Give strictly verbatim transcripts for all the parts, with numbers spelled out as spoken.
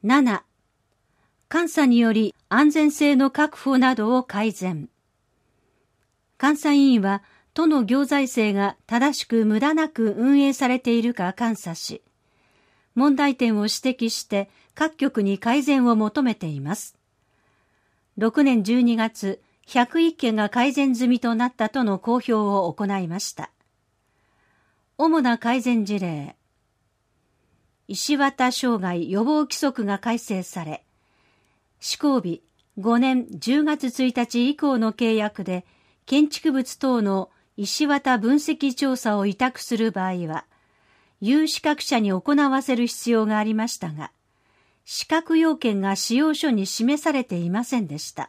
なな、監査により安全性の確保などを改善。監査委員は都の行財政が正しく無駄なく運営されているか監査し、問題点を指摘して各局に改善を求めています。ろくねんじゅうにがつ、ひゃくいっけんが改善済みとなったとの公表を行いました。主な改善事例。石渡障害予防規則が改正され、施行日ごねんじゅうがつついたち以降の契約で建築物等の石渡分析調査を委託する場合は、有資格者に行わせる必要がありましたが、資格要件が仕様書に示されていませんでした。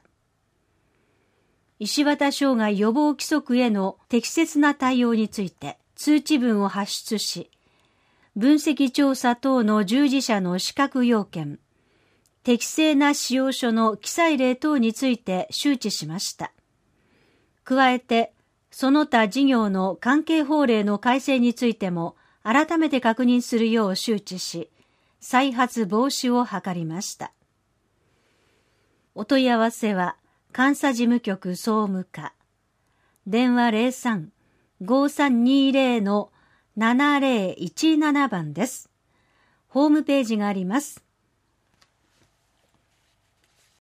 石渡障害予防規則への適切な対応について通知文を発出し、分析調査等の従事者の資格要件、適正な仕様書の記載例等について周知しました。加えて、その他事業の関係法令の改正についても改めて確認するよう周知し、再発防止を図りました。お問い合わせは、監査事務局総務課、電話 ゼロさん ごさんにゼロ ななゼロいちなな 番です。ホームページがあります。